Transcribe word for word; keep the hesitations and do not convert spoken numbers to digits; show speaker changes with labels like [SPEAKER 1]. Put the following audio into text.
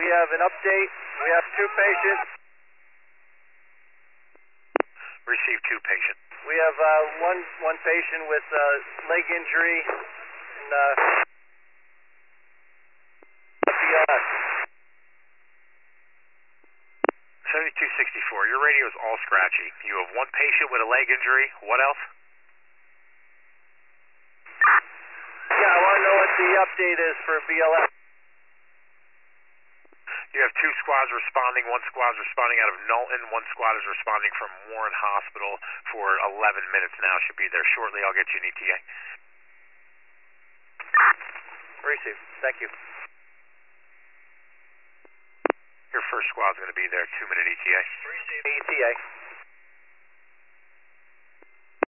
[SPEAKER 1] have an update. We have two patients.
[SPEAKER 2] Received two patients.
[SPEAKER 1] We have uh, one one patient with uh, leg injury and uh, B L S.
[SPEAKER 2] seventy-two sixty-four, your radio is all scratchy. You have one patient with a leg injury. What else?
[SPEAKER 1] Yeah, I want to know what the update is for B L S.
[SPEAKER 2] You have two squads responding. One squad is responding out of Knowlton. One squad is responding from Warren Hospital for eleven minutes now. Should be there shortly. I'll get you an E T A.
[SPEAKER 1] Received. Thank you.
[SPEAKER 2] Your first squad's going to be there. Two minute E T A.
[SPEAKER 1] Received. E T A.